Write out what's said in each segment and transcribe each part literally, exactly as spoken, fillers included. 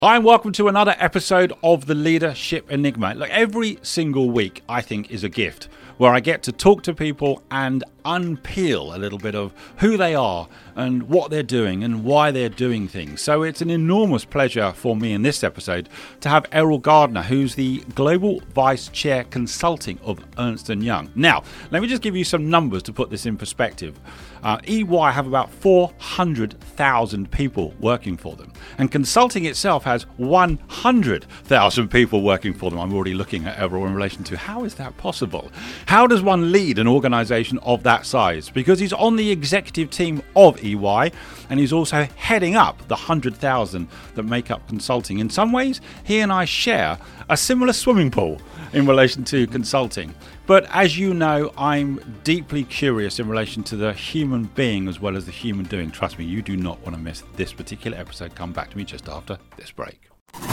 Hi and welcome to another episode of the Leadership Enigma. Look, every single week I think is a gift where I get to talk to people and unpeel a little bit of who they are and what they're doing and why they're doing things. So it's an enormous pleasure for me in this episode to have Errol Gardner, who's the Global Vice Chair Consulting of Ernst and Young. Now, let me just give you some numbers to put this in perspective. Uh, E Y have about four hundred thousand people working for them, and consulting itself has one hundred thousand people working for them. I'm already looking at Errol in relation to how is that possible? How does one lead an organisation of that size? Because he's on the executive team of E Y, and he's also heading up the one hundred thousand that make up consulting. In some ways, he and I share a similar swimming pool in relation to consulting. But as you know, I'm deeply curious in relation to the human being as well as the human doing. Trust me, you do not want to miss this particular episode. Come back to me just after this break.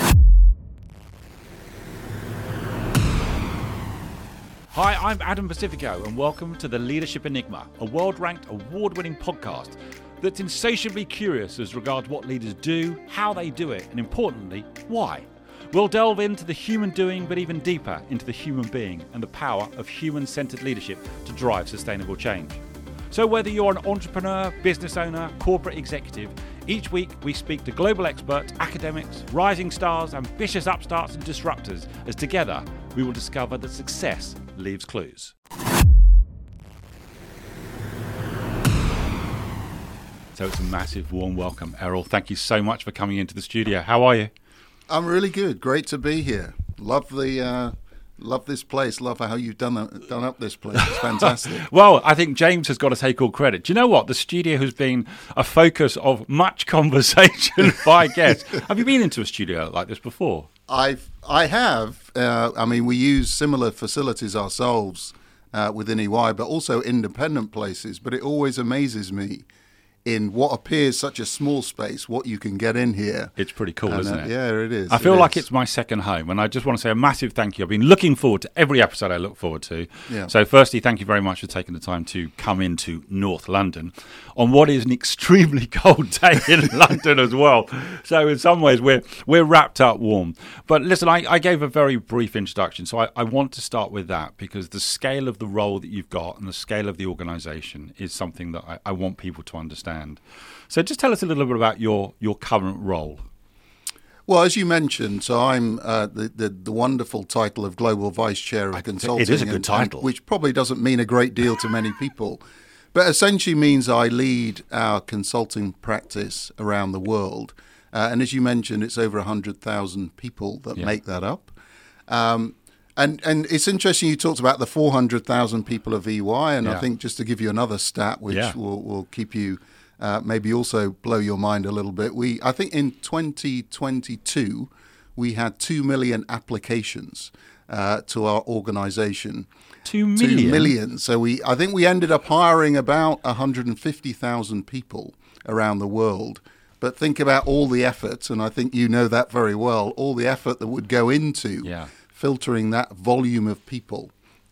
Hi, I'm Adam Pacifico, and welcome to the Leadership Enigma, a world-ranked, award-winning podcast that's insatiably curious as regards what leaders do, how they do it, and importantly, why. We'll delve into the human doing, but even deeper into the human being and the power of human-centered leadership to drive sustainable change. So whether you're an entrepreneur, business owner, corporate executive, each week we speak to global experts, academics, rising stars, ambitious upstarts and disruptors, as together we will discover that success leaves clues. So it's a massive warm welcome, Errol. Thank you so much for coming into the studio. How are you? I'm really good. Great to be here. Love the, uh, love this place. Love how you've done that, done up this place. It's fantastic. Well, I think James has got to take all credit. Do you know what? The studio has been a focus of much conversation by guests. Have you been into a studio like this before? I've, I have. Uh, I mean, we use similar facilities ourselves uh, within E Y, but also independent places. But it always amazes me in what appears such a small space, what you can get in here. It's pretty cool, and, isn't uh, it? Yeah, it is. I feel it like is. It's my second home, and I just want to say a massive thank you. I've been looking forward to every episode I look forward to. Yeah. So firstly, thank you very much for taking the time to come into North London on what is an extremely cold day in London as well. So in some ways, we're we're wrapped up warm. But listen, I, I gave a very brief introduction, so I, I want to start with that because the scale of the role that you've got and the scale of the organisation is something that I, I want people to understand. So just tell us a little bit about your, your current role. Well, as you mentioned, so I'm uh, the, the the wonderful title of Global Vice Chair of I, Consulting. it is a good and, title. And, which probably doesn't mean a great deal to many people, but essentially means I lead our consulting practice around the world. Uh, and as you mentioned, it's over one hundred thousand people that yeah. make that up. Um, and, and it's interesting you talked about the four hundred thousand people of E Y, and yeah. I think just to give you another stat, which yeah. will, will keep you... Uh, maybe also blow your mind a little bit. We, I think in twenty twenty-two, we had two million applications uh, to our organisation. Two million? Two million. So we, I think we ended up hiring about one hundred fifty thousand people around the world. But think about all the effort, and I think you know that very well, all the effort that would go into yeah. filtering that volume of people.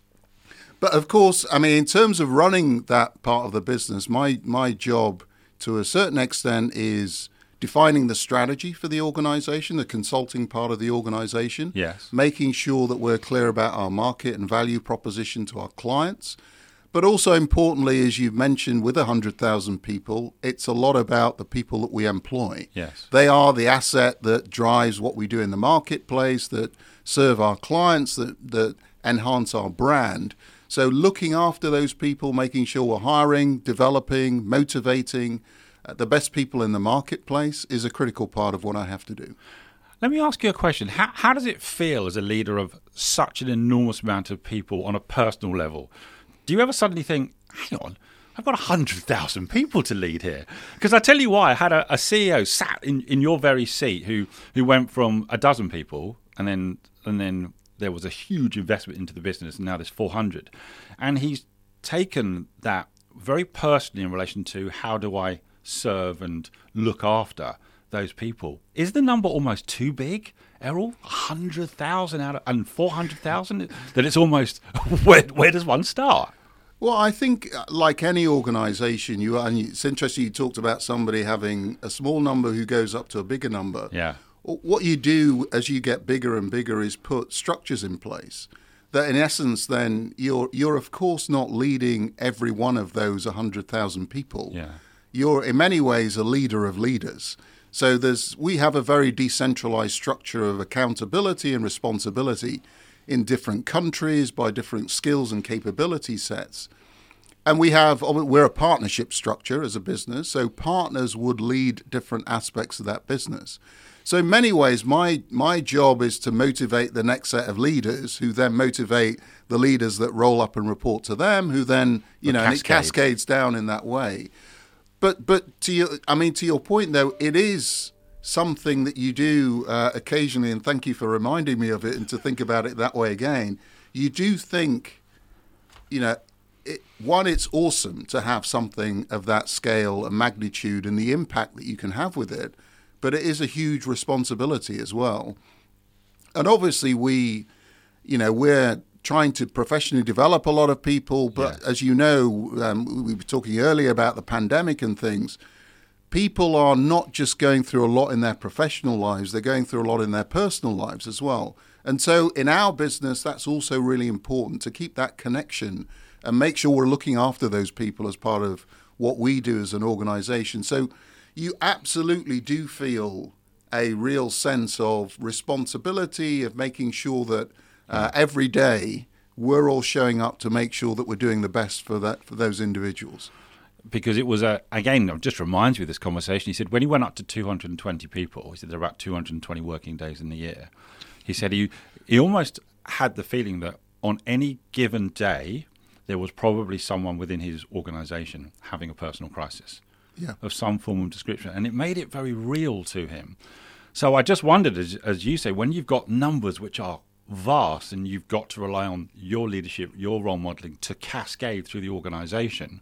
But of course, I mean, in terms of running that part of the business, my my job to a certain extent is defining the strategy for the organization, the consulting part of the organization, yes. making sure that we're clear about our market and value proposition to our clients. But also importantly, as you've mentioned, with one hundred thousand people, it's a lot about the people that we employ. Yes. They are the asset that drives what we do in the marketplace, that serve our clients, that, that enhance our brand. So looking after those people, making sure we're hiring, developing, motivating uh, the best people in the marketplace is a critical part of what I have to do. Let me ask you a question. How, how does it feel as a leader of such an enormous amount of people on a personal level? Do you ever suddenly think, hang on, I've got one hundred thousand people to lead here? Because I tell you why, I had a, a C E O sat in, in your very seat who, who went from a dozen people and then and then... there was a huge investment into the business, and now there's four hundred. And he's taken that very personally in relation to how do I serve and look after those people. Is the number almost too big, Errol? one hundred thousand out of, and four hundred thousand? That it's almost, where, where does one start? Well, I think like any organisation, you and it's interesting you talked about somebody having a small number who goes up to a bigger number. Yeah. what you do as you get bigger and bigger is put structures in place that in essence then you're you're of course not leading every one of those one hundred thousand people. Yeah. You're in many ways a leader of leaders. So there's we have a very decentralized structure of accountability and responsibility in different countries by different skills and capability sets. And we have, we're a partnership structure as a business, so partners would lead different aspects of that business. So in many ways, my my job is to motivate the next set of leaders who then motivate the leaders that roll up and report to them, who then, you know, and it cascades down in that way. But but to your, I mean, to your point, though, it is something that you do uh, occasionally, and thank you for reminding me of it and to think about it that way again. You do think, you know, It, one, it's awesome to have something of that scale and magnitude and the impact that you can have with it, but it is a huge responsibility as well. And obviously we, you know, we're trying to professionally develop a lot of people, but yeah. as you know, um, we were talking earlier about the pandemic and things, people are not just going through a lot in their professional lives, they're going through a lot in their personal lives as well. And so in our business, that's also really important to keep that connection and make sure we're looking after those people as part of what we do as an organization. So you absolutely do feel a real sense of responsibility of making sure that uh, every day we're all showing up to make sure that we're doing the best for that for those individuals. Because it was, a, again, it just reminds me of this conversation. He said when he went up to two hundred twenty people, he said there are about two hundred twenty working days in the year. He said he he almost had the feeling that on any given day, there was probably someone within his organization having a personal crisis yeah. of some form of description. And it made it very real to him. So I just wondered, as, as you say, when you've got numbers which are vast and you've got to rely on your leadership, your role modeling to cascade through the organization,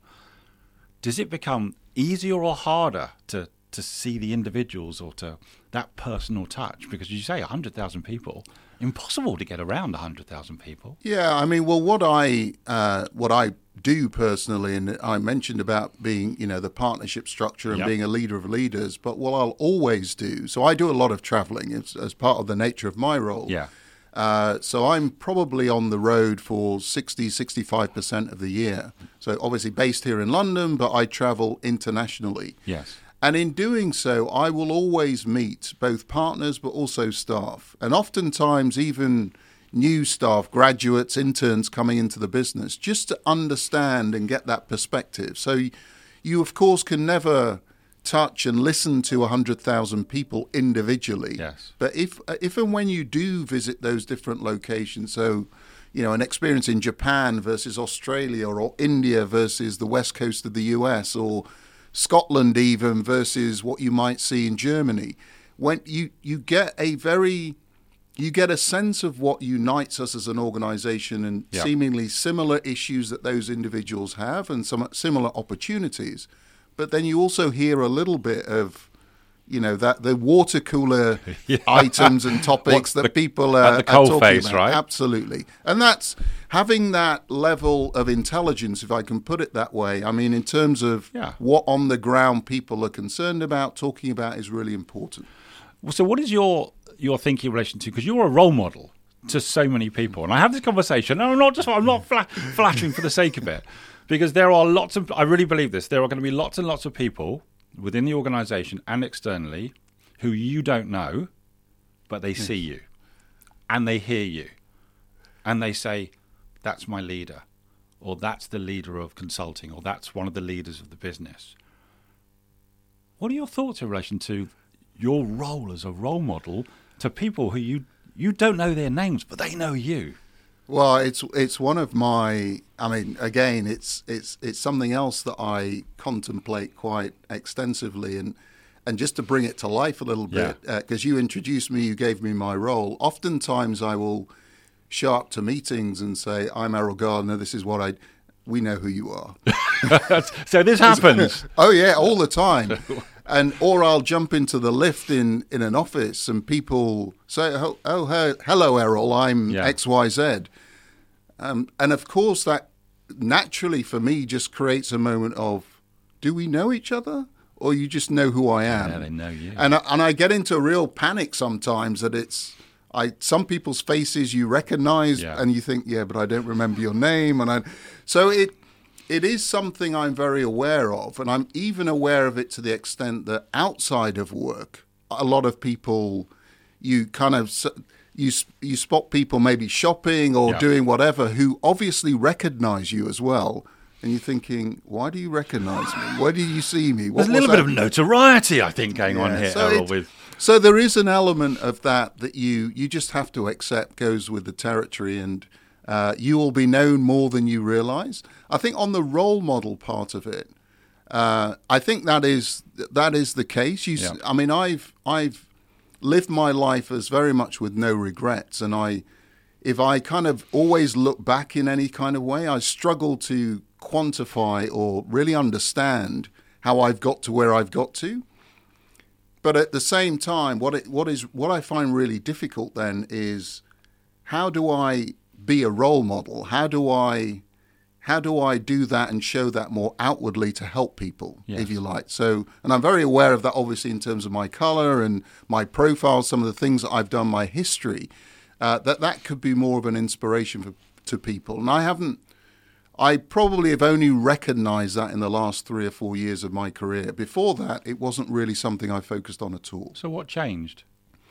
does it become easier or harder to, to see the individuals or to that personal touch? Because you say one hundred thousand people, impossible to get around one hundred thousand people. Yeah, I mean, well, what I uh, what I do personally, and I mentioned about being, you know, the partnership structure and yep. being a leader of leaders, but what I'll always do, so I do a lot of traveling as, as part of the nature of my role. Yeah. Uh, so I'm probably on the road for sixty, sixty-five percent of the year. So obviously based here in London, but I travel internationally. Yes. And in doing so, I will always meet both partners but also staff. And oftentimes even new staff, graduates, interns coming into the business, just to understand and get that perspective. So you, of course, can never touch and listen to one hundred thousand people individually. Yes. But if if and when you do visit those different locations, so, you know, an experience in Japan versus Australia or India versus the west coast of the U S or Scotland even versus what you might see in Germany, when you, you get a very, you get a sense of what unites us as an organization and yeah. seemingly similar issues that those individuals have and some similar opportunities. But then you also hear a little bit of, you know, that the water cooler yeah. items and topics what, that the, people are, the are coal talking face, about. right? Absolutely. And that's having that level of intelligence, if I can put it that way. I mean, in terms of yeah. what on the ground people are concerned about, talking about is really important. So what is your, your thinking in relation to, because you're a role model to so many people. And I have this conversation, and I'm not just, I'm not fla- flattering for the sake of it, because there are lots of, I really believe this, there are going to be lots and lots of people within the organization and externally who you don't know, but they see you and they hear you and they say, that's my leader, or that's the leader of consulting, or that's one of the leaders of the business. What are your thoughts in relation to your role as a role model to people who you, you don't know their names, but they know you? Well, it's it's one of my. I mean, again, it's it's it's something else that I contemplate quite extensively, and and just to bring it to life a little bit, because yeah. uh, you introduced me, you gave me my role. Oftentimes, I will show up to meetings and say, "I'm Errol Gardner. This is what I." We know who you are. So this happens. Oh yeah, all the time. And or I'll jump into the lift in, in an office and people say, oh, oh he- hello, Errol, I'm yeah. X Y Z. Um, and of course, that naturally for me just creates a moment of, do we know each other? or you just know who I am. Yeah, they know you. And I, and I get into a real panic sometimes that it's I some people's faces you recognize, Yeah. and you think, yeah, but I don't remember your name, and I so it it is something I'm very aware of, and I'm even aware of it to the extent that outside of work, a lot of people, you kind of you you spot people maybe shopping or Yeah. doing whatever who obviously recognize you as well. And you're thinking, why do you recognise me? Why do you see me? What There's a little was bit that? of notoriety, I think, going on Yeah, here, so Errol, it- with So there is an element of that that you you just have to accept goes with the territory, and uh, you will be known more than you realise. I think on the role model part of it, uh, I think that is that is the case. You, s- Yeah. I mean, I've I've lived my life as very much with no regrets, and I, if I kind of always look back in any kind of way, I struggle to quantify or really understand how I've got to where I've got to. But at the same time, what it, what is what I find really difficult then is how do I be a role model? How do I how do I do that and show that more outwardly to help people, Yes. if you like? So, and I'm very aware of that, obviously, in terms of my color and my profile, some of the things that I've done, my history, uh, that that could be more of an inspiration for, to people. And I haven't. I probably have only recognized that in the last three or four years of my career. Before that, it wasn't really something I focused on at all. So what changed?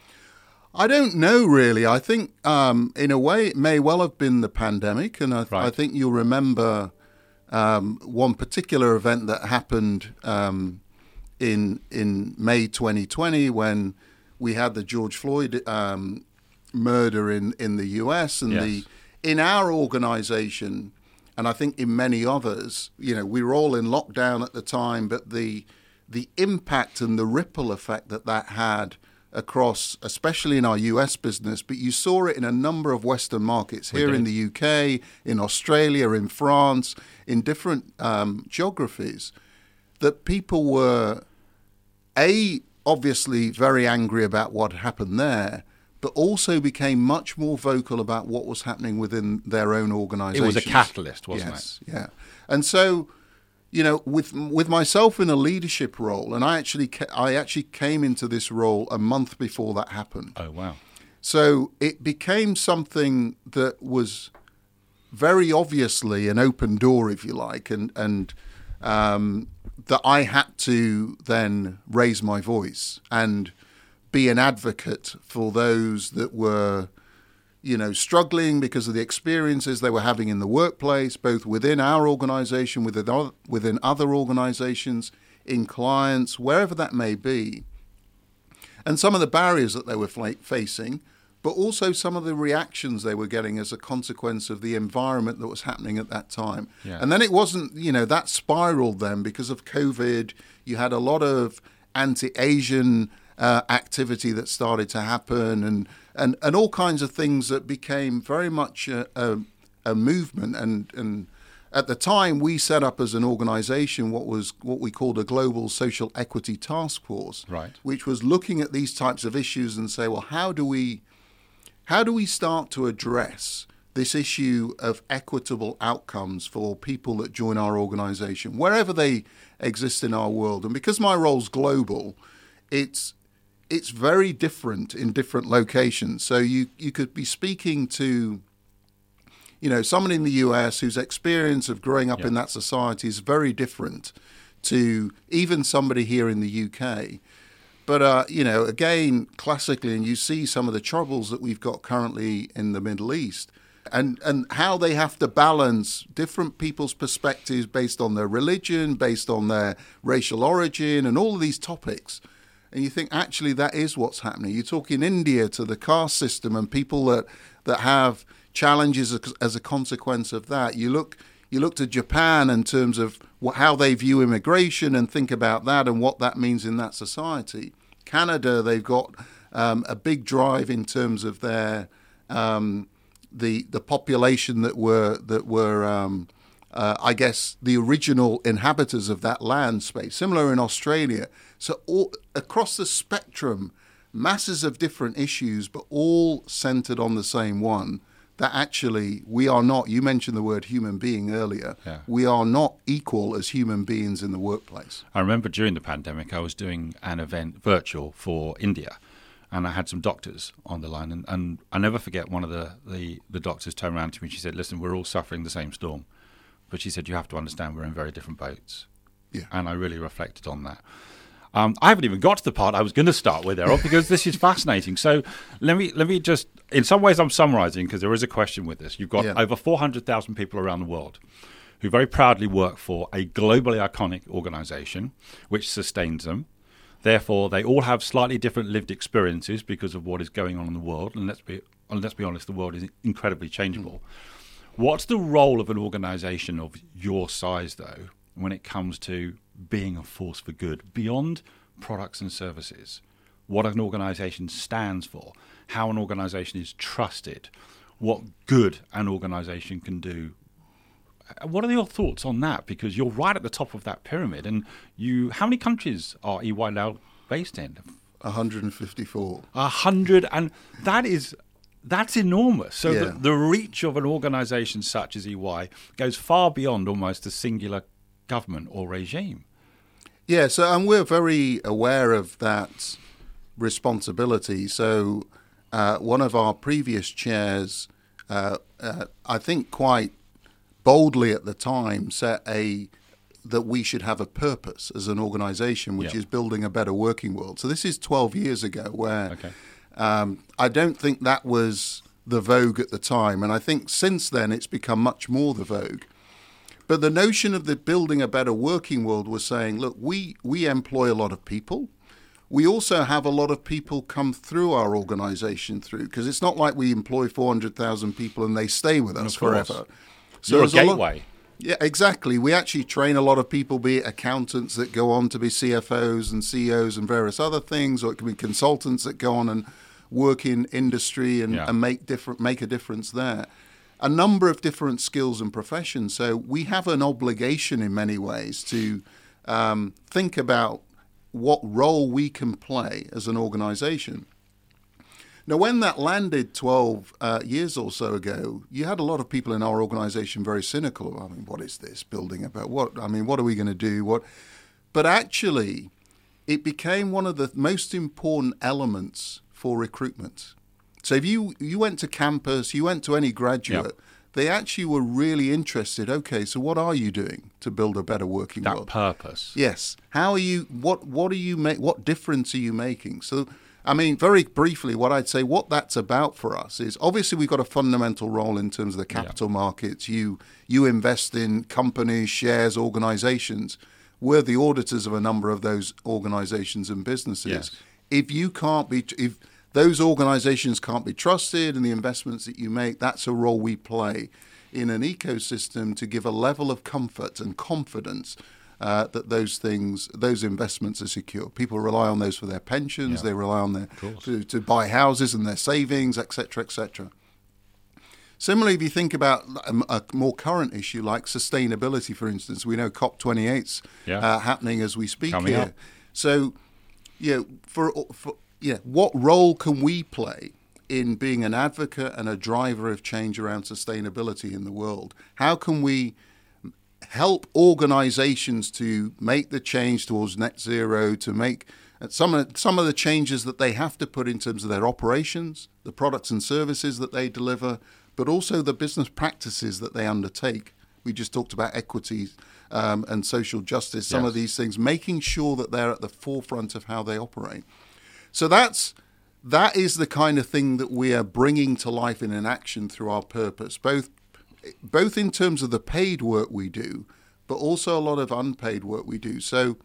I don't know, really. I think, um, in a way, it may well have been the pandemic. And I, Right. I think you'll remember um, one particular event that happened um, in in May twenty twenty when we had the George Floyd um, murder in, in the U S. And Yes. the in our organization, and I think in many others, you know, we were all in lockdown at the time, but the the impact and the ripple effect that that had across, especially in our U S business, but you saw it in a number of Western markets, We here did. in the U K, in Australia, in France, in different um, geographies, that people were, A, obviously very angry about what happened there, but also became much more vocal about what was happening within their own It organizations. was a catalyst, wasn't Yes, yeah. And so, you know, with with myself in a leadership role, and I actually ca- I actually came into this role a month before that happened. it? Oh, wow. So it became something that was very obviously an open door, if you like, and and um, that I had to then raise my voice and be an advocate for those that were, you know, struggling because of the experiences they were having in the workplace, both within our organization, within other, within other organizations, in clients, wherever that may be, and some of the barriers that they were fla- facing, but also some of the reactions they were getting as a consequence of the environment that was happening at that time. Yeah. And then it wasn't, you know, that spiraled then because of COVID. You had a lot of anti-Asian uh, activity that started to happen, and, and, and all kinds of things that became very much a, a, a movement. And, and at the time, we set up as an organization what was what we called a Global Social Equity Task Force, Right. which was looking at these types of issues and say, well, how do we how do we start to address this issue of equitable outcomes for people that join our organization, wherever they exist in our world? And because my role's global, it's it's very different in different locations. So you, you could be speaking to, you know, someone in the U S whose experience of growing up Yeah. in that society is very different to even somebody here in the U K. But, uh, you know, again, classically, and you see some of the troubles that we've got currently in the Middle East, and, and how they have to balance different people's perspectives based on their religion, based on their racial origin, and all of these topics. And you think, actually, that is what's happening. You talk in India to the caste system and people that, that have challenges as, as a consequence of that. You look you look to Japan in terms of what, how they view immigration and think about that and what that means in that society. Canada, they've got um, a big drive in terms of their um, the the population that were that were um, uh, I guess the original inhabitants of that land space. Similar in Australia. So all, across the spectrum, masses of different issues, but all centered on the same one. that actually we are not, you mentioned the word human being earlier, Yeah. we are not equal as human beings in the workplace. I remember during the pandemic, I was doing an event virtual for India, and I had some doctors on the line. And, and I never forget one of the, the, the doctors turned around to me and she said, listen, we're all suffering the same storm. But she said, you have to understand we're in very different boats. Yeah. And I really reflected on that. Um, I haven't even got to the part I was going to start with, Errol, because this is fascinating. So let me let me just, in some ways I'm summarizing because there is a question with this. You've got Yeah. over four hundred thousand people around the world who very proudly work for a globally iconic organization which sustains them. Therefore, they all have slightly different lived experiences because of what is going on in the world. And let's be, and let's be honest, the world is incredibly changeable. Mm. What's the role of an organization of your size, though, when it comes to being a force for good beyond products and services? What an organization stands for, how an organization is trusted, what good an organization can do. What are your thoughts on that? Because you're right at the top of that pyramid, and you, how many countries are E Y now based in? one hundred fifty-four. A hundred, and that is that's enormous. So Yeah. the, the reach of an organization such as E Y goes far beyond almost a singular government or regime. Yeah, so and we're very aware of that responsibility. So uh, one of our previous chairs, uh, uh, I think quite boldly at the time, set a that we should have a purpose as an organization, which Yeah. is building a better working world. So this is twelve years ago, where Okay. um, I don't think that was the vogue at the time. And I think since then it's become much more the vogue. But the notion of the building a better working world was saying, look, we, we employ a lot of people. We also have a lot of people come through our organization through, because it's not like we employ four hundred thousand people and they stay with us Of course. forever. So you're a there's lot- gateway. yeah, exactly. We actually train a lot of people, be it accountants that go on to be C F Os and C E Os and various other things, or it can be consultants that go on and work in industry and, Yeah. and make different make a difference there. A number of different skills and professions. So we have an obligation in many ways to um, think about what role we can play as an organization. Now, when that landed twelve uh, years or so ago, you had a lot of people in our organization very cynical. I mean, what is this building about? What I mean, what are we going to do? What? But actually, it became one of the most important elements for recruitment. So if you, you went to campus, you went to any graduate, Yep. they actually were really interested. Okay, so what are you doing to build a better working That world? purpose. Yes. How are you? What What are you make? What difference are you making? So, I mean, very briefly, what I'd say, what that's about for us is obviously we've got a fundamental role in terms of the capital yeah. markets. You you invest in companies, shares, organizations. We're the auditors of a number of those organizations and businesses. Yes. If you can't be, if those organizations can't be trusted and the investments that you make, that's a role we play in an ecosystem to give a level of comfort and confidence uh, that those things, those investments are secure. People rely on those for their pensions. Yeah. They rely on their to, to buy houses and their savings, et cetera, et cetera. Similarly, if you think about a, a more current issue like sustainability, for instance, we know COP twenty-eight's yeah. uh, happening as we speak Coming here. up. So, you know, for, for yeah, what role can we play in being an advocate and a driver of change around sustainability in the world? How can we help organizations to make the change towards net zero, to make some of, some of the changes that they have to put in terms of their operations, the products and services that they deliver, but also the business practices that they undertake? We just talked about equity um, and social justice, some yes. of these things, making sure that they're at the forefront of how they operate. So that's that is the kind of thing that we are bringing to life in an action through our purpose, both both in terms of the paid work we do, but also a lot of unpaid work we do. So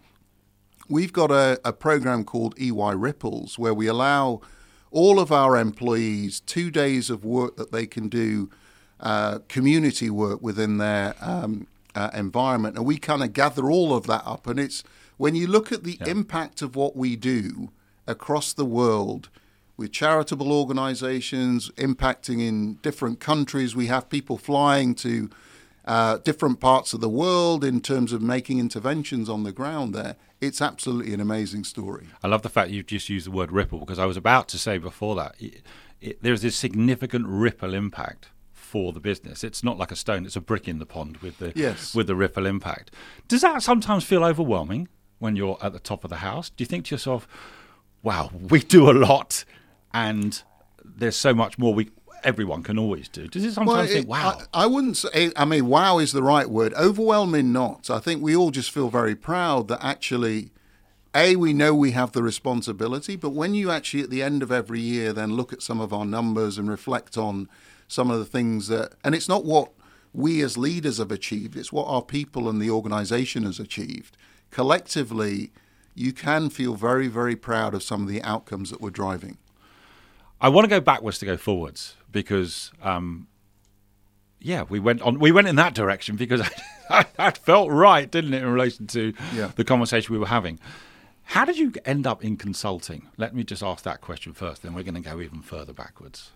we've got a, a program called E Y Ripples, where we allow all of our employees two days of work that they can do uh, community work within their um, uh, environment. And we kind of gather all of that up. And it's when you look at the yeah. impact of what we do across the world with charitable organizations impacting in different countries. We have people flying to uh, different parts of the world in terms of making interventions on the ground there. It's absolutely an amazing story. I love the fact you've just used the word ripple, because I was about to say before that, it, it, there's this significant ripple impact for the business. It's not like a stone; it's a brick in the pond with the Yes. with the ripple impact. Does that sometimes feel overwhelming when you're at the top of the house? Do you think to yourself, "Wow, we do a lot, and there's so much more we everyone can always do"? Does it sometimes Well, think, it- "Wow"? I, I wouldn't say, I mean, wow is the right word. Overwhelming not. I think we all just feel very proud that actually, A, we know we have the responsibility, but when you actually at the end of every year then look at some of our numbers and reflect on some of the things that, and it's not what we as leaders have achieved, it's what our people and the organization has achieved. Collectively, you can feel very, very proud of some of the outcomes that we're driving. I want to go backwards to go forwards because, um, yeah, we went on. We went in that direction because that felt right, didn't it, in relation to Yeah. the conversation we were having. How did you end up in consulting? Let me just ask that question first, then we're going to go even further backwards.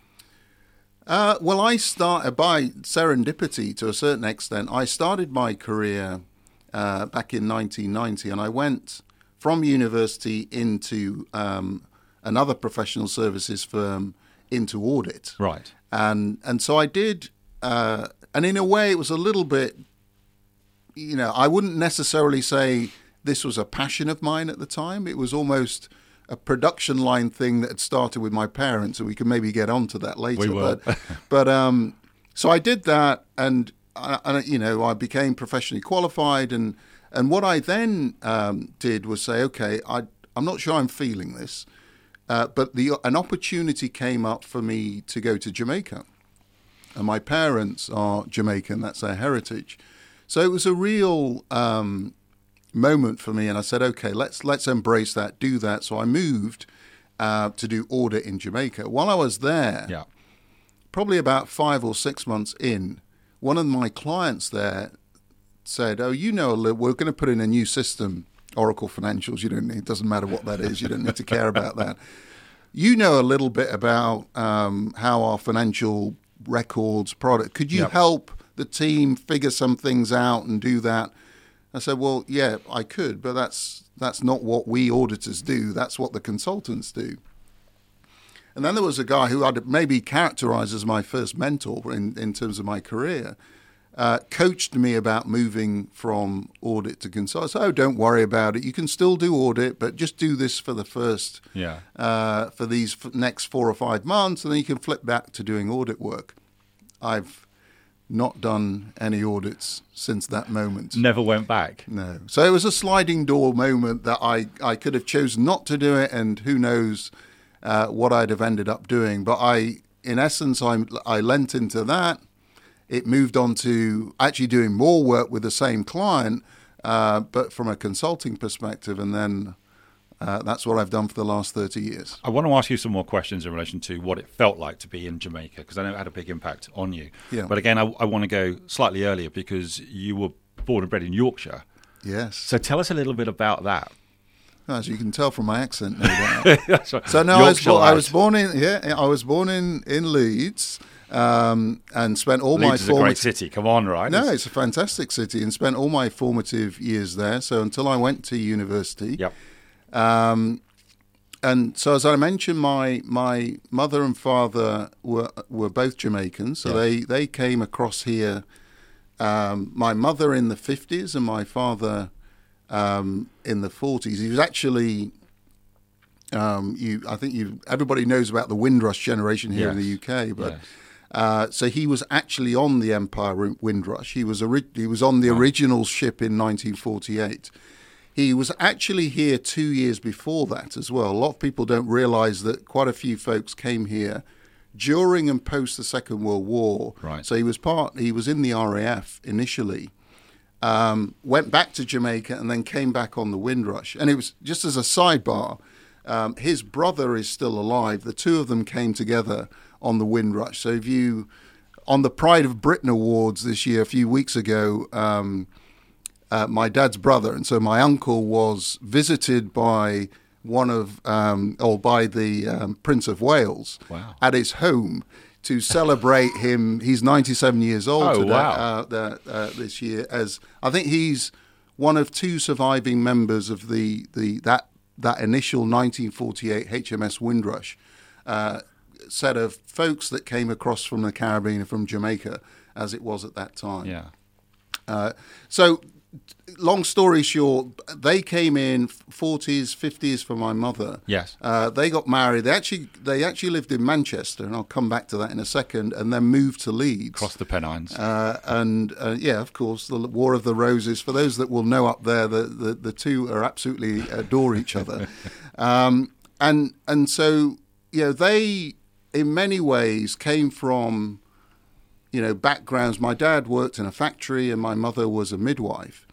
Uh, well, I started by serendipity to a certain extent. I started my career uh, back in nineteen ninety, and I went from university into um, another professional services firm into audit. Right. And and so I did, uh, and in a way, it was a little bit, you know, I wouldn't necessarily say this was a passion of mine at the time. It was almost a production line thing that had started with my parents, and we can maybe get onto that later. We will. But, but um, so I did that, and I, I, you know, I became professionally qualified, and and what I then um, did was say, okay, I I'm not sure I'm feeling this, uh, but the an opportunity came up for me to go to Jamaica, and my parents are Jamaican. That's their heritage, so it was a real Um, moment for me, and I said, okay, let's let's embrace that, do that. So I moved uh, to do audit in Jamaica. While I was there, Yeah. probably about five or six months in, one of my clients there said, "Oh, you know, a little, we're going to put in a new system, Oracle Financials. You don't need, it doesn't matter what that is. You don't need to care about that. You know a little bit about um, how our financial records product. Could you Yep. help the team figure some things out and do that?" I said, well, yeah, I could, but that's that's not what we auditors do. That's what the consultants do. And then there was a guy who I'd maybe characterize as my first mentor in, in terms of my career, uh, coached me about moving from audit to consult. So, oh, don't worry about it. You can still do audit, but just do this for the first, Yeah. uh, for these f- next four or five months, and then you can flip back to doing audit work. I've not done any audits since that moment. Never went back. No. So it was a sliding door moment that I, I could have chosen not to do it, and who knows uh, what I'd have ended up doing. But I, in essence, I, I lent into that. It moved on to actually doing more work with the same client, uh, but from a consulting perspective, and then uh, that's what I've done for the last thirty years. I want to ask you some more questions in relation to what it felt like to be in Jamaica, because I know it had a big impact on you. Yeah. But again, I, I want to go slightly earlier because you were born and bred in Yorkshire. Yes. So tell us a little bit about that. As you can tell from my accent, no doubt. That's right. So no, I was, Yorkshire bo- I lad. was born in yeah, I was born in in Leeds, um, and spent all my Leeds is a great formative. city. Come on, right? No, It's- it's a fantastic city, and spent all my formative years there. So until I went to university, Yep. um, and so as I mentioned, my my mother and father were were both Jamaicans, so Yes. they they came across here. Um, my mother in the fifties and my father um, in the forties. He was actually. Um, you, I think you. Everybody knows about the Windrush generation here in the Yes. U K, but Yes. uh, so he was actually on the Empire Wi- Windrush. He was ori- he was on the original ship in nineteen forty-eight. He was actually here two years before that as well. A lot of people don't realise that quite a few folks came here during and post the Second World War. Right. So he was part. He was in the R A F initially. Um, went back to Jamaica and then came back on the Windrush. And it was just as a sidebar. Um, his brother is still alive. The two of them came together on the Windrush. So if you, on the Pride of Britain Awards this year, a few weeks ago, um, uh, my dad's brother, and so my uncle was visited by one of, um, or by the um, Prince of Wales Wow. at his home to celebrate him. He's ninety-seven years old Oh, today, wow. uh, the, uh, this year. As I think he's one of two surviving members of the, the that that initial nineteen forty-eight H M S Windrush. Uh, set of folks that came across from the Caribbean, from Jamaica, as it was at that time. Yeah. Uh, so, long story short, they came in forties, fifties for my mother. Yes. Uh, they got married. They actually they actually lived in Manchester, and I'll come back to that in a second, and then moved to Leeds. Across the Pennines. Uh, and, uh, yeah, of course, the War of the Roses. For those that will know up there, the, the, the two are absolutely adore each other. um, and and so, you know, they, in many ways, came from, you know, backgrounds. My dad worked in a factory and my mother was a midwife.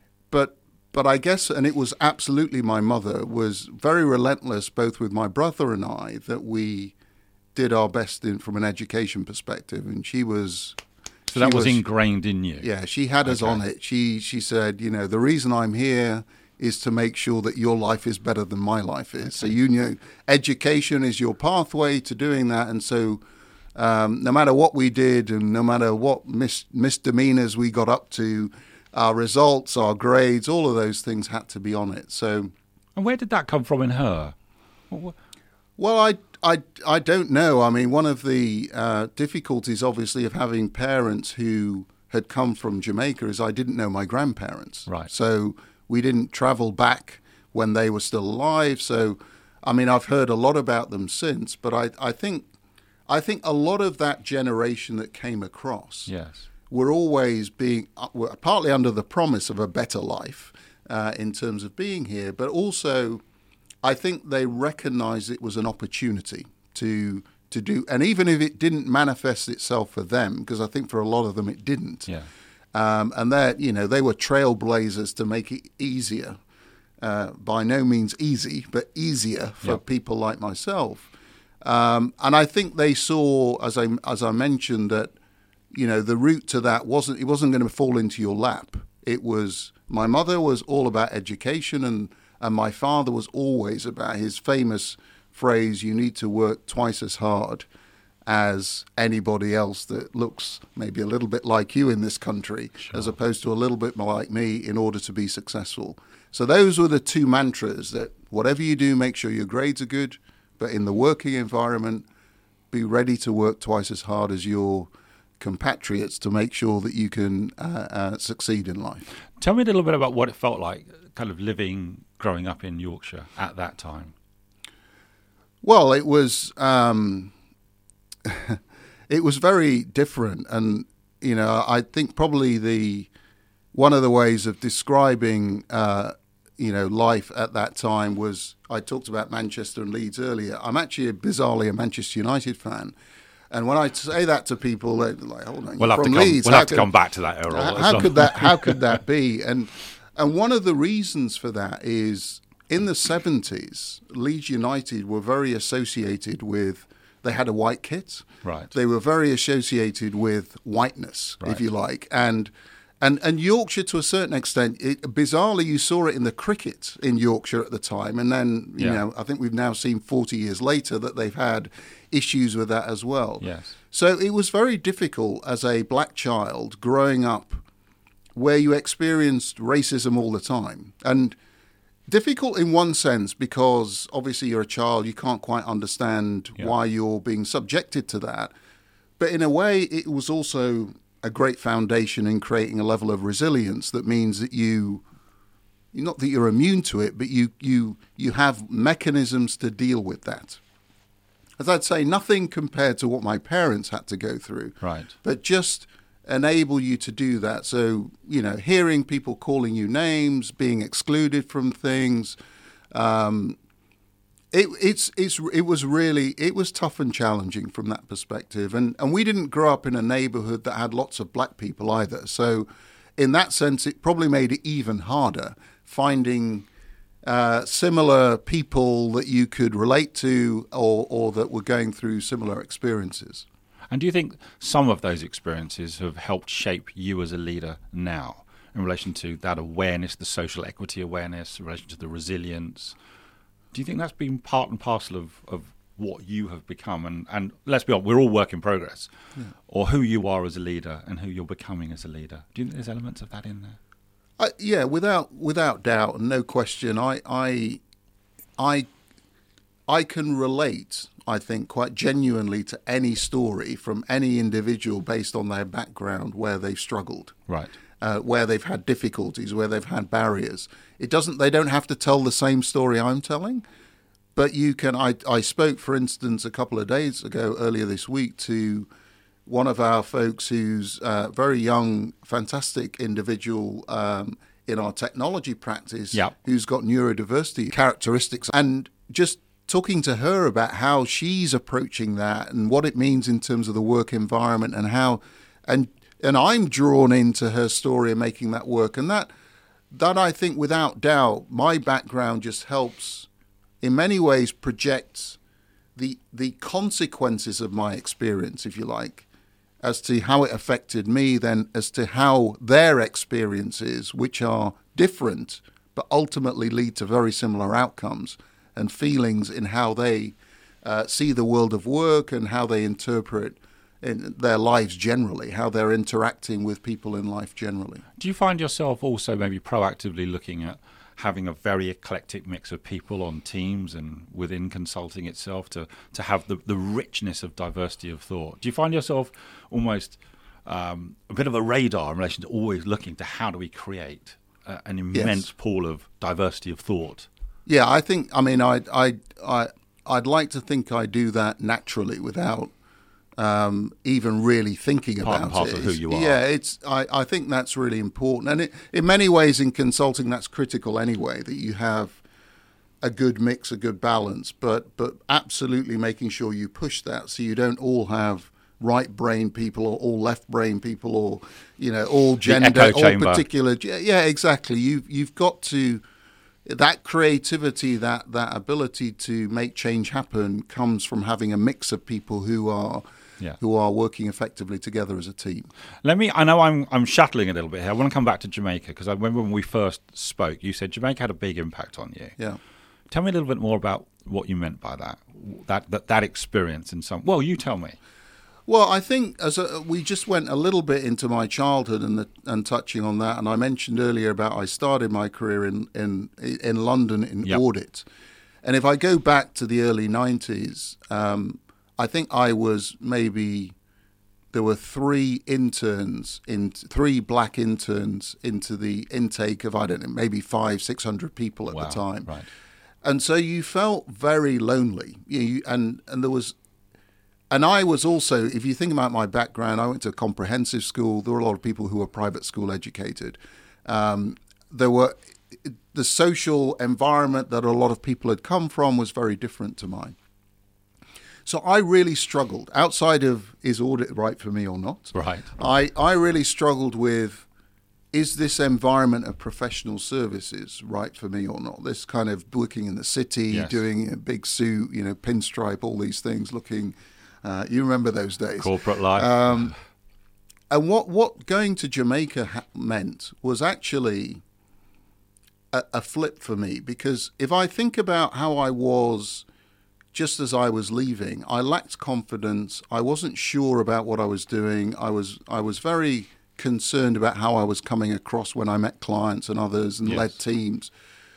But but I guess, and it was absolutely my mother, was very relentless both with my brother and I, that we did our best in from an education perspective. And she was... So that she was, was ingrained in you? Yeah, she had us Okay. on it. She She said, you know, the reason I'm here is to make sure that your life is better than my life is. Okay. So, you know, education is your pathway to doing that. And so... Um, no matter what we did and no matter what mis- misdemeanors we got up to, our results, our grades, all of those things had to be on it. So, and where did that come from in her? What, well, I, I, I don't know. I mean, one of the uh, difficulties, obviously, of having parents who had come from Jamaica is I didn't know my grandparents. Right. So we didn't travel back when they were still alive. So, I mean, I've heard a lot about them since, but I, I think... I think a lot of that generation that came across yes. were always being, were partly under the promise of a better life uh, in terms of being here, but also I think they recognized it was an opportunity to to do, and even if it didn't manifest itself for them, because I think for a lot of them it didn't, Yeah. um, and that, you know, they were trailblazers to make it easier, uh, by no means easy, but easier for Yeah. people like myself. Um, and I think they saw, as I as I mentioned, that, you know, the route to that wasn't it wasn't going to fall into your lap. It was, my mother was all about education, and and my father was always about his famous phrase: "You need to work twice as hard as anybody else that looks maybe a little bit like you in this country, Sure. as opposed to a little bit more like me, in order to be successful." So those were the two mantras: that whatever you do, make sure your grades are good. But in the working environment, be ready to work twice as hard as your compatriots to make sure that you can uh, uh, succeed in life. Tell me a little bit about what it felt like, kind of living, growing up in Yorkshire at that time. Well, it was um, it was very different, and you know, I think probably the one of the ways of describing uh, you know, life at that time was, I talked about Manchester and Leeds earlier. I'm actually a, bizarrely a Manchester United fan. And when I say that to people, they're like, hold on, We'll you're have, from to come, Leeds. we'll How have to could- come back to that, Errol. How, at how some- could that how could that be? And and one of the reasons for that is, in the seventies, Leeds United were very associated with, they had a white kit. Right. They were very associated with whiteness, Right. if you like. And And and Yorkshire, to a certain extent, it, bizarrely, you saw it in the cricket in Yorkshire at the time. And then, you Yeah. know, I think we've now seen forty years later that they've had issues with that as well. Yes. So it was very difficult as a black child growing up where you experienced racism all the time. And difficult in one sense because obviously you're a child, you can't quite understand Yeah. why you're being subjected to that. But in a way, it was also a great foundation in creating a level of resilience that means that you, not that you're immune to it, but you you you have mechanisms to deal with that. As I'd say, nothing compared to what my parents had to go through, Right. but just enable you to do that. So, you know, hearing people calling you names, being excluded from things, um, It, it's it's it was really it was tough and challenging from that perspective, and and we didn't grow up in a neighbourhood that had lots of black people either. So, in that sense, it probably made it even harder finding uh, similar people that you could relate to, or or that were going through similar experiences. And do you think some of those experiences have helped shape you as a leader now, in relation to that awareness, the social equity awareness, in relation to the resilience? Do you think that's been part and parcel of, of what you have become? And, and let's be honest, we're all work in progress. Yeah. Or who you are as a leader and who you're becoming as a leader. Do you think there's elements of that in there? Uh, yeah, without without doubt and no question. I I I I can relate, I think, quite genuinely to any story from any individual based on their background where they've struggled. Right. Uh, where they've had difficulties, where they've had barriers. It doesn't. They don't have to tell the same story I'm telling, but you can. I, I spoke, for instance, a couple of days ago, earlier this week, to one of our folks who's a very young, fantastic individual um, in our technology practice, yep. who's got neurodiversity characteristics, and just talking to her about how she's approaching that and what it means in terms of the work environment and how and. And I'm drawn into her story and making that work. And that, that I think, without doubt, my background just helps, in many ways, project the the consequences of my experience, if you like, as to how it affected me, then as to how their experiences, which are different, but ultimately lead to very similar outcomes and feelings in how they uh, see the world of work and how they interpret in their lives generally, how they're interacting with people in life generally. Do you find yourself also maybe proactively looking at having a very eclectic mix of people on teams and within consulting itself to, to have the, the richness of diversity of thought? Do you find yourself almost um, a bit of a radar in relation to always looking to how do we create uh, an immense yes. pool of diversity of thought? Yeah, I think, I mean, I, I, I, I'd like to think I do that naturally without Um, even really thinking Part about and parcel it. of who you are. Yeah, it's. I, I think that's really important, and it, in many ways, in consulting, that's critical anyway. That you have a good mix, a good balance, but but absolutely making sure you push that so you don't all have right brain people or all left brain people or you know all gender, all particular. Yeah, exactly. You you've got to. That creativity, that that ability to make change happen, comes from having a mix of people who are. Yeah. who are working effectively together as a team. Let me, I know I'm I'm shuttling a little bit here. I want to come back to Jamaica because I remember when we first spoke, you said Jamaica had a big impact on you. Yeah. Tell me a little bit more about what you meant by that, that that, that experience in some, well, you tell me. Well, I think as a, we just went a little bit into my childhood and the, and touching on that, and I mentioned earlier about I started my career in, in, in London in yep. audit. And if I go back to the early nineties, um, I think I was maybe, there were three interns, in three black interns into the intake of, I don't know, maybe five, six hundred people at wow, the time. Right. And so you felt very lonely. You, you, and, and there was, and I was also, if you think about my background, I went to a comprehensive school. There were a lot of people who were private school educated. Um, there were, the social environment that a lot of people had come from was very different to mine. So I really struggled, outside of is audit right for me or not? Right. I, I really struggled with, is this environment of professional services right for me or not? This kind of working in the city, yes. doing a big suit, you know, pinstripe, all these things, looking, uh, you remember those days. Corporate life. Um, and what, what going to Jamaica ha- meant was actually a, a flip for me, because if I think about how I was just as I was leaving, I lacked confidence. I wasn't sure about what I was doing. I was I was very concerned about how I was coming across when I met clients and others and yes. led teams.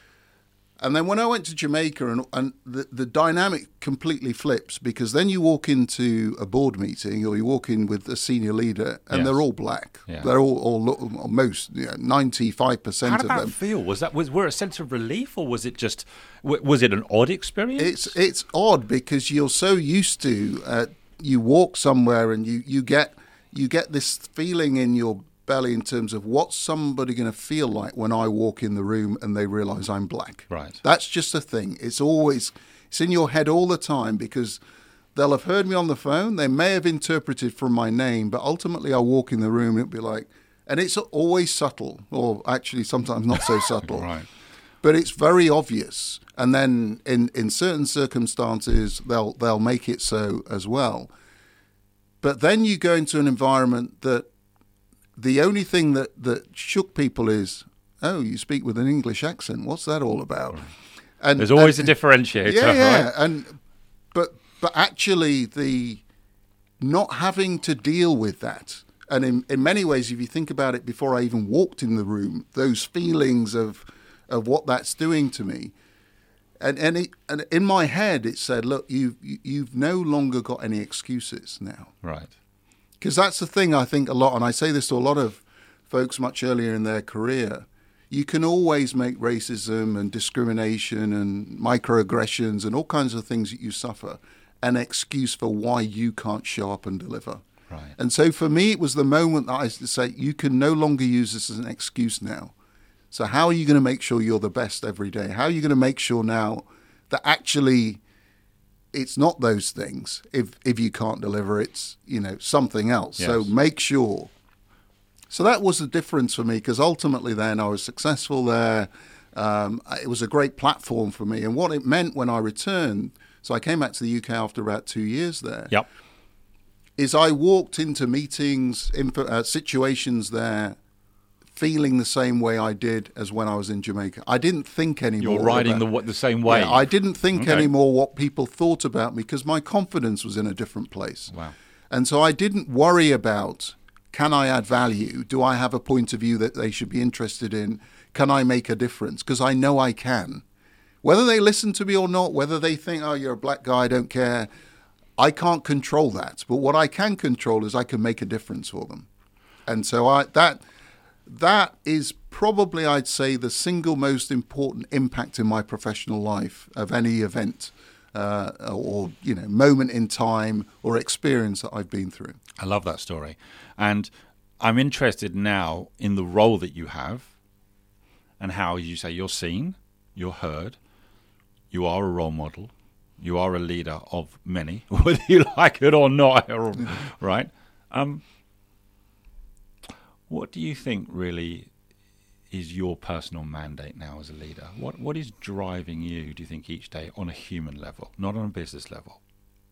And then when I went to Jamaica, and, and the, the dynamic completely flips, because then you walk into a board meeting or you walk in with a senior leader and yes. they're all black. Yeah. They're all, all most, you know, ninety-five percent of them. How did that feel? Was that, was, were a sense of relief, or was it just, was it an odd experience? It's it's odd because you're so used to, uh, you walk somewhere and you, you get you get this feeling in your belly in terms of what's somebody going to feel like when I walk in the room and they realize I'm black. Right. That's just a thing. It's always, it's in your head all the time, because they'll have heard me on the phone. They may have interpreted from my name, but ultimately I'll walk in the room and it'll be like, and it's always subtle, or actually sometimes not so subtle. Right. But it's very obvious. And then in, in certain circumstances, they'll they'll make it so as well. But then you go into an environment that the only thing that, that shook people is, oh, you speak with an English accent. What's that all about? And there's always and, a differentiator. Yeah, yeah. Right? And but but actually, the not having to deal with that, and in, in many ways, if you think about it, before I even walked in the room, those feelings of of what that's doing to me, And and, it, and in my head, it said, look, you've, you've no longer got any excuses now. Right. Because that's the thing I think a lot, and I say this to a lot of folks much earlier in their career, you can always make racism and discrimination and microaggressions and all kinds of things that you suffer an excuse for why you can't show up and deliver. Right. And so for me, it was the moment that I say, you can no longer use this as an excuse now. So how are you going to make sure you're the best every day? How are you going to make sure now that actually it's not those things? If if you can't deliver, it's, you know, something else. Yes. So make sure. So that was the difference for me, because ultimately then I was successful there. Um, it was a great platform for me. And what it meant when I returned, so I came back to the U K after about two years there, Yep. is I walked into meetings, info, uh, situations there, feeling the same way I did as when I was in Jamaica. I didn't think anymore. You're riding about, the wa- the same wave. Yeah, I didn't think Okay. anymore what people thought about me, because my confidence was in a different place. Wow. And so I didn't worry about, can I add value? Do I have a point of view that they should be interested in? Can I make a difference? Because I know I can. Whether they listen to me or not, whether they think, oh, you're a black guy, I don't care, I can't control that. But what I can control is I can make a difference for them. And so I that that is probably, I'd say, the single most important impact in my professional life of any event uh, or, you know, moment in time or experience that I've been through. I love that story. And I'm interested now in the role that you have and how you say you're seen, you're heard, you are a role model, you are a leader of many, whether you like it or not, right? Um, what do you think really is your personal mandate now as a leader? What What is driving you, do you think, each day on a human level, not on a business level?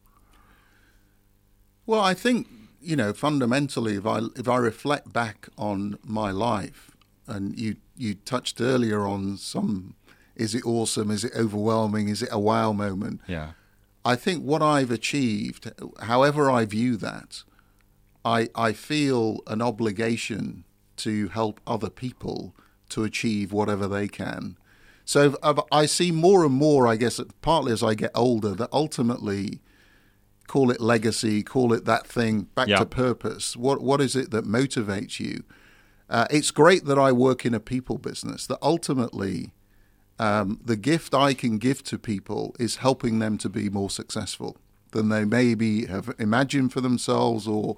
Well, I think, you know, fundamentally, if I if I reflect back on my life, and you you touched earlier on some, is it awesome? Is it overwhelming? Is it a wow moment? Yeah. I think what I've achieved, however I view that, I I feel an obligation to help other people to achieve whatever they can. So I see more and more, I guess, partly as I get older, that ultimately, call it legacy, call it that thing, back Yeah. to purpose. What What is it that motivates you? Uh, it's great that I work in a people business, that ultimately um, the gift I can give to people is helping them to be more successful than they maybe have imagined for themselves, or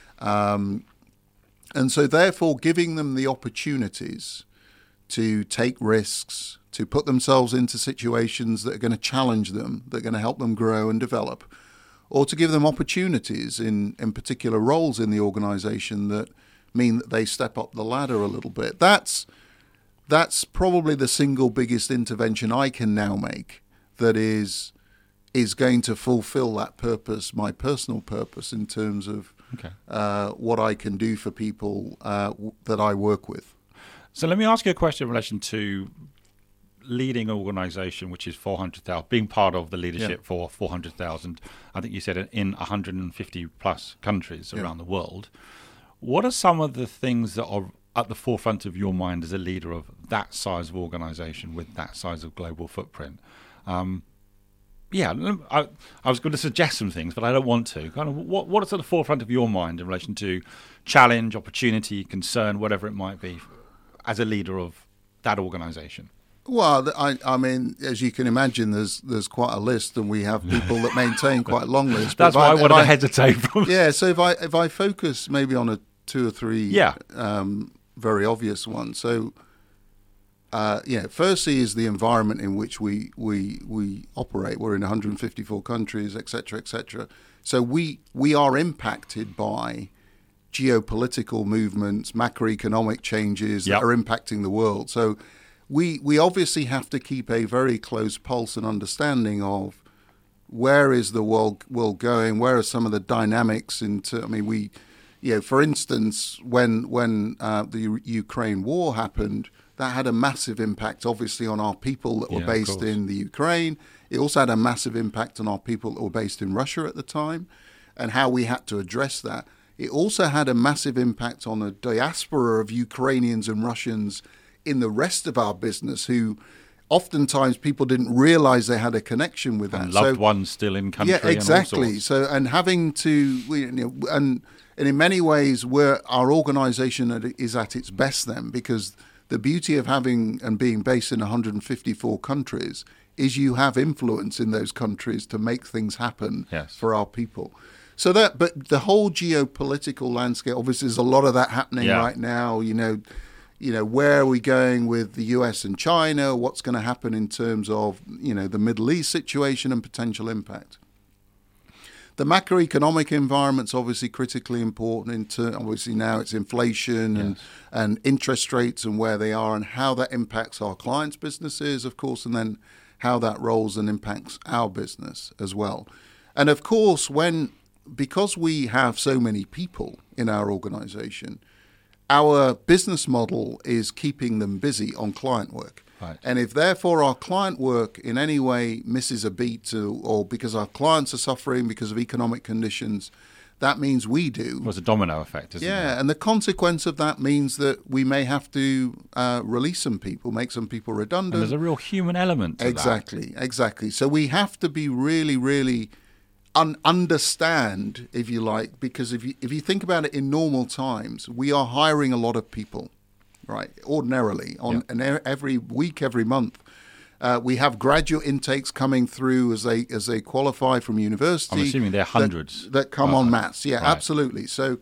um, and so therefore giving them the opportunities to take risks, to put themselves into situations that are going to challenge them, that are going to help them grow and develop, or to give them opportunities in, in particular roles in the organization that mean that they step up the ladder a little bit. That's that's probably the single biggest intervention I can now make that is is going to fulfill that purpose, my personal purpose, in terms of Okay. uh, what I can do for people uh, w- that I work with. So let me ask you a question in relation to leading an organization which is four hundred thousand, being part of the leadership Yeah. for four hundred thousand, I think you said in one hundred fifty plus countries Yeah. around the world. What are some of the things that are at the forefront of your mind as a leader of that size of organization with that size of global footprint? Um, yeah, I, I was going to suggest some things, but I don't want to. Kind of, what what is at the forefront of your mind in relation to challenge, opportunity, concern, whatever it might be, as a leader of that organization? Well, I, I mean, as you can imagine, there's there's quite a list, and we have people that maintain quite a long list. But That's if why I, if wanted to hesitate from. Yeah, so if I if I focus maybe on a two or three Yeah. um, very obvious ones. So, uh, yeah, firstly is the environment in which we we we operate. We're in one hundred fifty-four countries, et cetera, et cetera. So we we are impacted by geopolitical movements, macroeconomic changes Yep. that are impacting the world. So we we obviously have to keep a very close pulse and understanding of where is the world world going, where are some of the dynamics into, I mean, we, you know, for instance, when when uh, the U- Ukraine war happened, that had a massive impact, obviously, on our people that were Yeah, of based course. in the Ukraine. It also had a massive impact on our people that were based in Russia at the time, and how we had to address that. It also had a massive impact on the diaspora of Ukrainians and Russians in the rest of our business, who oftentimes people didn't realize they had a connection with that. And loved so, ones still in country. Yeah, exactly. And all sorts. So, and having to, we, you know, and and in many ways, where our organisation is at its best, then, because the beauty of having and being based in one hundred fifty-four countries is you have influence in those countries to make things happen yes. for our people. So that, but the whole geopolitical landscape, obviously, there's a lot of that happening yeah. right now. You know, you know, where are we going with the U S and China? What's going to happen in terms of, you know, the Middle East situation and potential impact? The macroeconomic environment's obviously critically important. Into obviously now it's inflation and yes. and interest rates and where they are and how that impacts our clients' businesses, of course, and then how that rolls and impacts our business as well. And of course, when because we have so many people in our organization, our business model is keeping them busy on client work. Right. And if therefore our client work in any way misses a beat to, or because our clients are suffering because of economic conditions, that means we do. It was a domino effect, isn't yeah, it? and the consequence of that means that we may have to uh, release some people, make some people redundant. And there's a real human element to exactly, that. Exactly. So we have to be really, really un- understand, if you like, because if you if you think about it in normal times, we are hiring a lot of people, right? Ordinarily, on Yeah. and e- every week, every month. Uh, we have graduate intakes coming through as they as they qualify from university. I'm assuming they're hundreds. That, that come uh, en masse. Yeah, right. absolutely. So,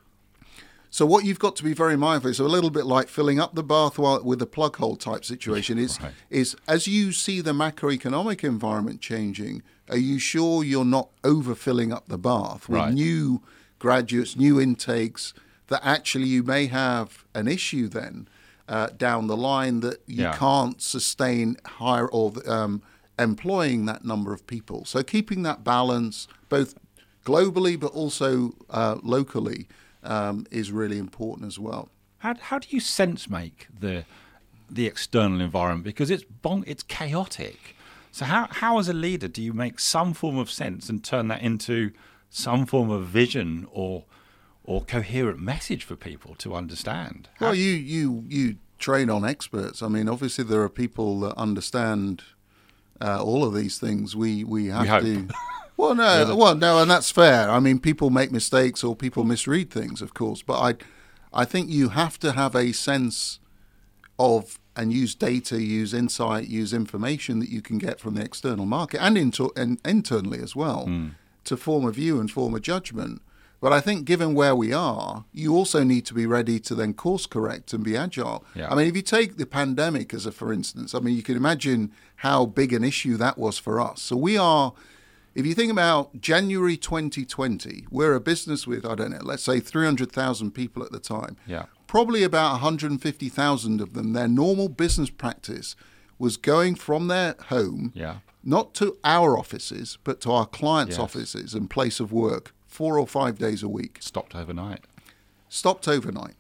so what you've got to be very mindful is a little bit like filling up the bath while, with a plug hole type situation. Is Right. is as you see the macroeconomic environment changing, are you sure you're not overfilling up the bath with Right. new graduates, new intakes, that actually you may have an issue then uh, down the line that you Yeah. can't sustain hire or um, employing that number of people. So keeping that balance both globally but also uh, locally um, is really important as well. How how do you sense make the the external environment, because it's bon- it's chaotic? So how how as a leader do you make some form of sense and turn that into some form of vision or or coherent message for people to understand? How- Well, you, you, you train on experts. I mean, obviously there are people that understand uh, all of these things. We we have We hope. to. Well, no, well, no, and that's fair. I mean, people make mistakes or people misread things, of course. But I, I think you have to have a sense of and use data, use insight, use information that you can get from the external market and, into, and internally as well Mm. to form a view and form a judgment. But I think given where we are, you also need to be ready to then course correct and be agile. Yeah. I mean, if you take the pandemic as a for instance, I mean, you can imagine how big an issue that was for us. So we are, if you think about January twenty twenty, we're a business with, I don't know, let's say three hundred thousand people at the time. Yeah. Probably about one hundred fifty thousand of them, their normal business practice was going from their home, Yeah. not to our offices, but to our clients' Yes. offices and place of work, four or five days a week. Stopped overnight. Stopped overnight.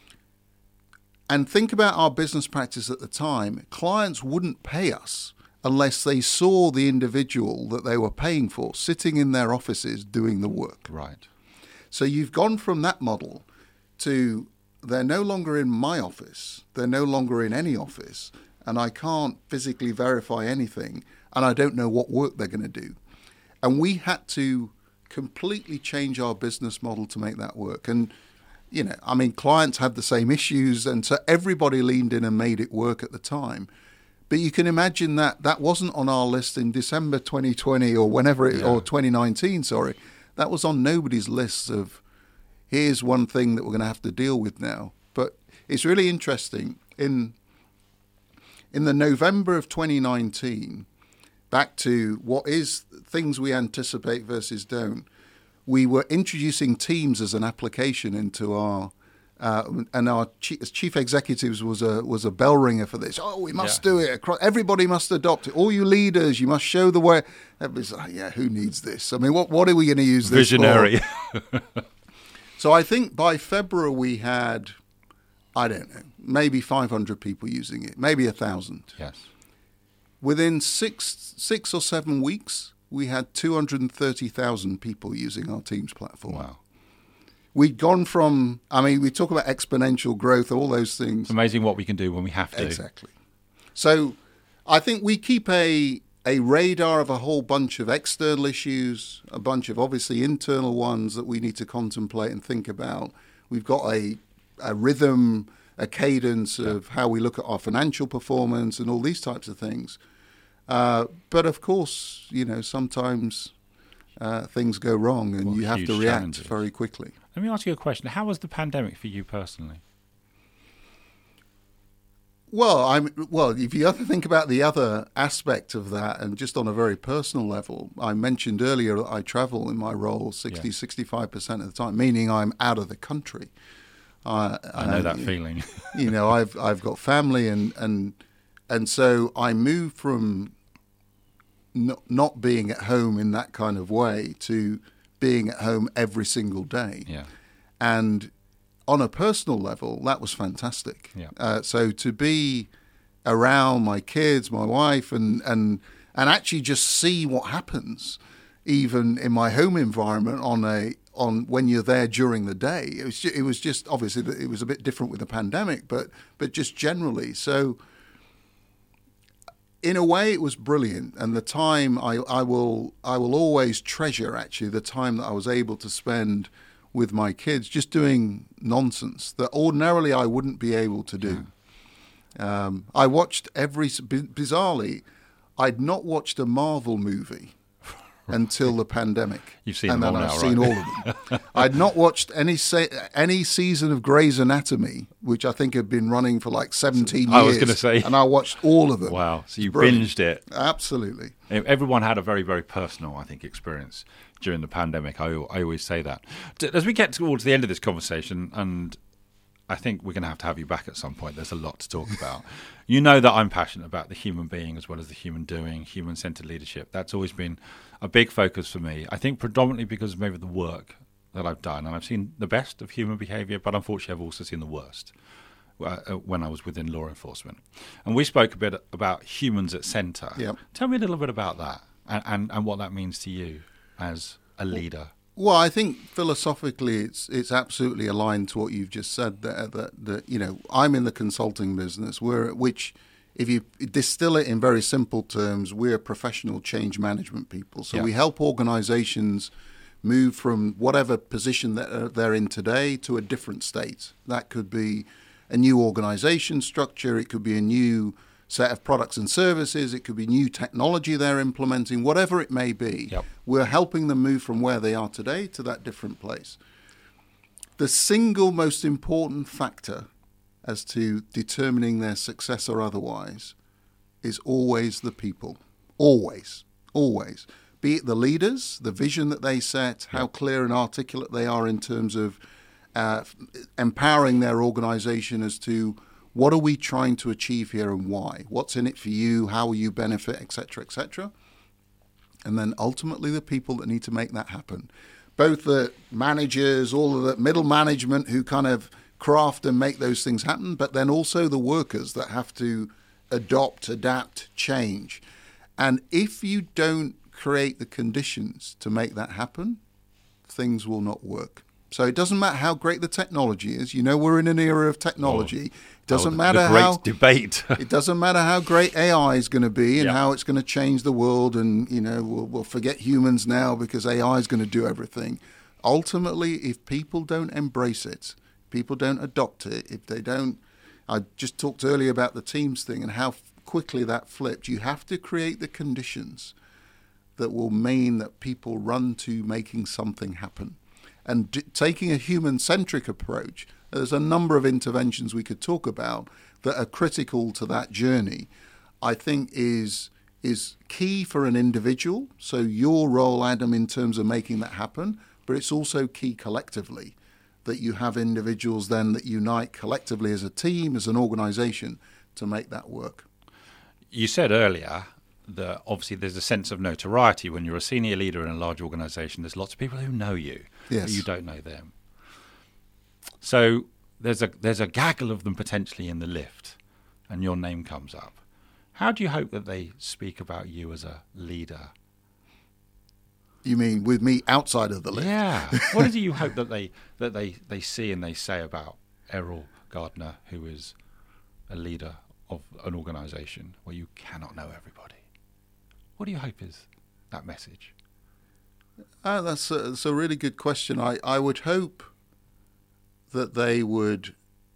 And think about our business practice at the time. Clients wouldn't pay us unless they saw the individual that they were paying for sitting in their offices doing the work. Right. So you've gone from that model to they're no longer in my office, they're no longer in any office, and I can't physically verify anything, and I don't know what work they're going to do. And we had to completely change our business model to make that work. And, you know, I mean, clients had the same issues, and so everybody leaned in and made it work at the time. But you can imagine that that wasn't on our list in December twenty twenty or whenever it, Yeah. or twenty nineteen, sorry. That was on nobody's list of, here's one thing that we're going to have to deal with now. But it's really interesting. In in the November of twenty nineteen, back to what is things we anticipate versus don't, we were introducing Teams as an application into our, uh, and our chief, as chief executives was a was a bell ringer for this. Oh, we must Yeah. do it. Across, everybody must adopt it. All you leaders, you must show the way. Everybody's like, yeah, who needs this? I mean, what what are we going to use this for? Visionary. So I think by February we had, I don't know, maybe five hundred people using it, maybe a thousand. Yes. Within six six or seven weeks, we had two hundred thirty thousand people using our Teams platform. Wow. We'd gone from, I mean, we talk about exponential growth, all those things. It's amazing what we can do when we have to. Exactly. So I think we keep a a radar of a whole bunch of external issues, a bunch of obviously internal ones that we need to contemplate and think about. We've got a a rhythm, a cadence of how we look at our financial performance and all these types of things. Uh, but of course, you know, sometimes uh, things go wrong and Well, you have huge to react challenges. very quickly. Let me ask you a question. How was the pandemic for you personally? Well, I'm well. If you have to think about the other aspect of that, and just on a very personal level, I mentioned earlier that I travel in my role sixty, Yeah. sixty-five percent of the time, meaning I'm out of the country. Uh, I know and, that feeling. You know, I've I've got family, and and and so I moved from not not being at home in that kind of way to being at home every single day. Yeah. And on a personal level, that was fantastic. Yeah. Uh, so to be around my kids, my wife, and, and and actually just see what happens, even in my home environment, on a on when you're there during the day, it was ju- it was just obviously that it was a bit different with the pandemic, but but just generally. So in a way, it was brilliant, and the time I, I will I will always treasure actually the time that I was able to spend with my kids, just doing nonsense that ordinarily I wouldn't be able to do. Yeah. Um, I watched every, bizarrely, I'd not watched a Marvel movie until the pandemic. You've seen and them then all I've now, seen right? all of them. I'd not watched any se- any season of Grey's Anatomy, which I think had been running for like seventeen I years. was gonna say. And I watched all of them. Wow. So you Brilliant. binged it. Absolutely. Everyone had a very, very personal, I think, experience during the pandemic. I, I always say that. D- As we get towards the end of this conversation, and I think we're going to have to have you back at some point, there's a lot to talk about. You know that I'm passionate about the human being as well as the human doing, human-centered leadership. That's always been a big focus for me. I think predominantly because of maybe the work that I've done. And I've seen the best of human behaviour, but unfortunately I've also seen the worst uh, when I was within law enforcement. And we spoke a bit about humans at centre. Yep. Tell me a little bit about that and, and, and what that means to you as a leader. Well, I think philosophically, it's it's absolutely aligned to what you've just said. There, that that you know, I'm in the consulting business, where which, if you distill it in very simple terms, we're professional change management people. So Yeah. we help organisations move from whatever position that they're in today to a different state. That could be a new organisation structure. It could be a new set of products and services. It could be new technology they're implementing, whatever it may be. Yep. We're helping them move from where they are today to that different place. The single most important factor as to determining their success or otherwise is always the people. Always. Always. Be it the leaders, the vision that they set, how clear and articulate they are in terms of uh, empowering their organization as to what are we trying to achieve here and why? What's in it for you? How will you benefit, et cetera, et cetera? And then ultimately the people that need to make that happen. Both the managers, all of the middle management who kind of craft and make those things happen, but then also the workers that have to adopt, adapt, change. And if you don't create the conditions to make that happen, things will not work. So it doesn't matter how great the technology is. You know, we're in an era of technology. It doesn't Oh, matter the great how debate. it doesn't matter how great A I is going to be and Yeah. how it's going to change the world. And you know, we'll, we'll forget humans now because A I is going to do everything. Ultimately, if people don't embrace it, people don't adopt it, if they don't, I just talked earlier about the Teams thing and how quickly that flipped. You have to create the conditions that will mean that people run to making something happen. And d- taking a human-centric approach, there's a number of interventions we could talk about that are critical to that journey, I think is is key for an individual. So your role, Adam, in terms of making that happen, but it's also key collectively, that you have individuals then that unite collectively as a team, as an organization, to make that work. You said earlier that obviously there's a sense of notoriety when you're a senior leader in a large organisation. There's lots of people who know you, Yes. but you don't know them. So there's a there's a gaggle of them potentially in the lift, and your name comes up. How do you hope that they speak about you as a leader? You mean with me outside of the lift? Yeah. What do you hope that they that they, they see and they say about Errol Gardner, who is a leader of an organisation where you cannot know everybody? What do you hope is that message? Uh, that's, a, that's a really good question. I, I would hope that they would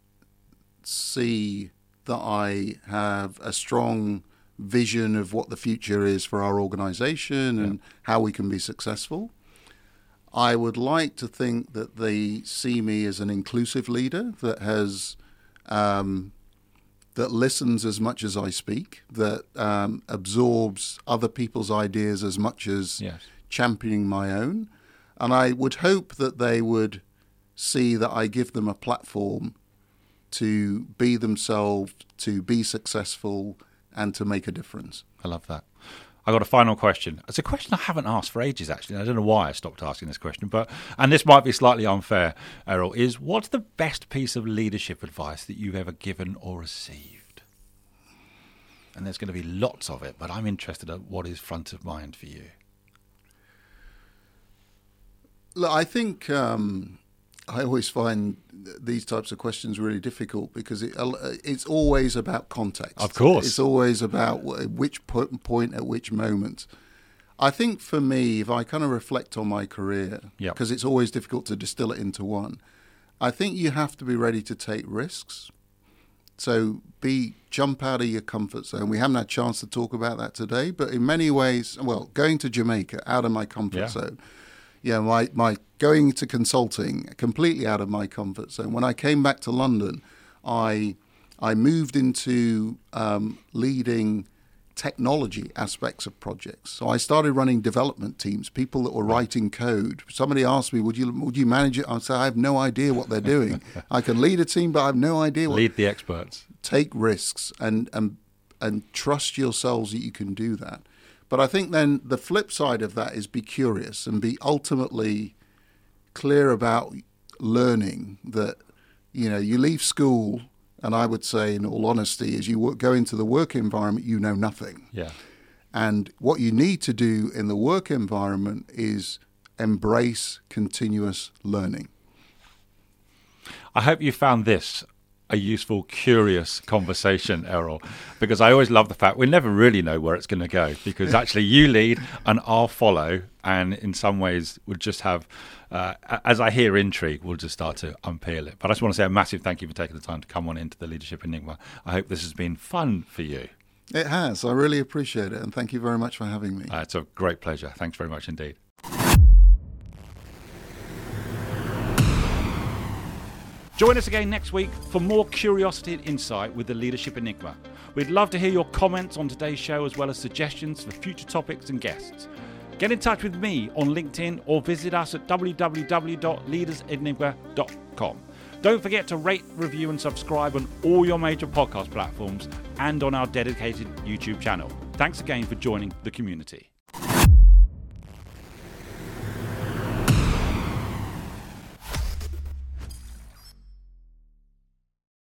see that I have a strong vision of what the future is for our organisation and yeah. how we can be successful. I would like to think that they see me as an inclusive leader that has um, that listens as much as I speak, that um, absorbs other people's ideas as much as yes. championing my own. And I would hope that they would see that I give them a platform to be themselves, to be successful, and to make a difference. I love that. I got a final question. It's a question I haven't asked for ages, actually. I don't know why I stopped asking this question, but and this might be slightly unfair, Errol, is what's the best piece of leadership advice that you've ever given or received? And there's going to be lots of it, but I'm interested in what is front of mind for you. Look, I think um, I always find these types of questions really difficult because it, it's always about context. Of course. It's always about which point at which moment. I think for me, if I kind of reflect on my career, yep. because it's always difficult to distill it into one, I think you have to be ready to take risks. So be jump out of your comfort zone. We haven't had a chance to talk about that today, but in many ways, well, going to Jamaica, out of my comfort yeah. zone. Yeah, my, my going to consulting, completely out of my comfort zone. When I came back to London, I I moved into um, leading technology aspects of projects. So I started running development teams, people that were writing code. Somebody asked me, would you would you manage it? I said, I have no idea what they're doing. I can lead a team, but I have no idea what... Lead the experts. Take risks and, and, and trust yourselves that you can do that. But I think then the flip side of that is be curious and be ultimately clear about learning that, you know, you leave school, and I would say, in all honesty, as you go into the work environment, you know nothing. Yeah. And what you need to do in the work environment is embrace continuous learning. I hope you found this a useful, curious conversation, Errol, because I always love the fact we never really know where it's going to go, because actually you lead and I'll follow, and in some ways we'll just have, uh, as I hear intrigue, we'll just start to unpeel it. But I just want to say a massive thank you for taking the time to come on into the Leadership Enigma. I hope this has been fun for you. It has. I really appreciate it, and thank you very much for having me. Uh, it's a great pleasure. Thanks very much indeed. Join us again next week for more curiosity and insight with the Leadership Enigma. We'd love to hear your comments on today's show as well as suggestions for future topics and guests. Get in touch with me on LinkedIn or visit us at w w w dot leaders enigma dot com. Don't forget to rate, review and subscribe on all your major podcast platforms and on our dedicated YouTube channel. Thanks again for joining the community.